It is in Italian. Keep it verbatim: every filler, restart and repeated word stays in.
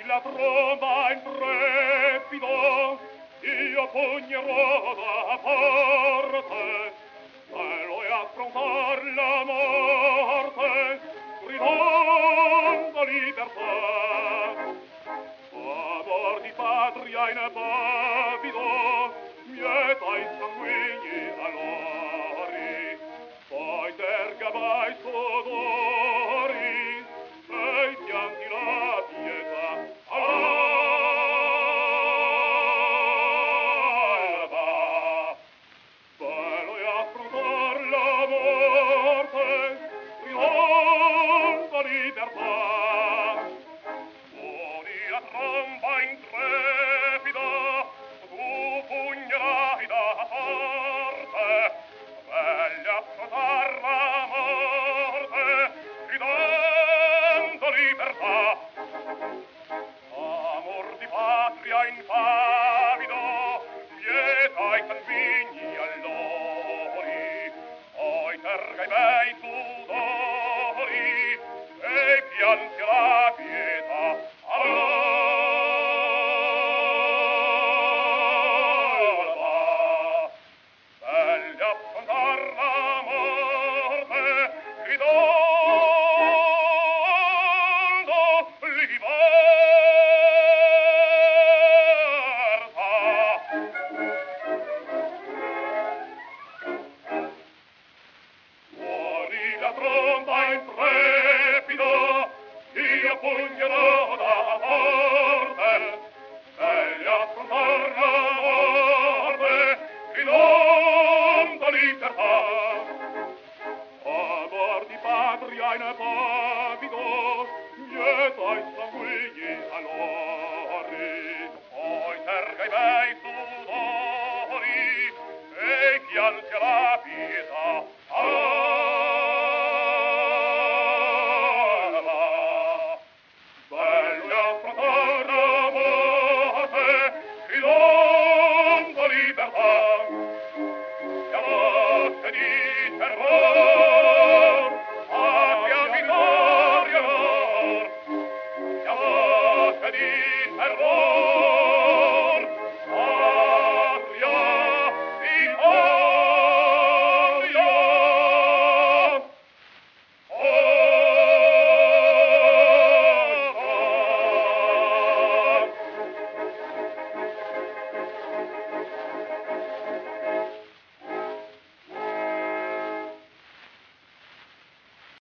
la tromba intrepido, io pugnerò da parte, bello è affrontar la morte, gridando libertà. Amor di patria inepavido, mieta i sanguigni valori, poi terga vai sudori, e pianti la pietà. Alba, bello è affrontar la morte, gridando libertà. La tromba intrepida, tu pugnerai da parte, belle affrontar la morte, gridando libertà. Amor di patria impavido, lieta i sanguigni allori, poi terga i bei sudori, e pianti la pietà. La tromba intrepido, io pugnerò da parte, meglio affrontar la morte, gridando libertà. Amor di patria inepavido, mieta i sanguigni valori, poi terga i bei sudori, e piange la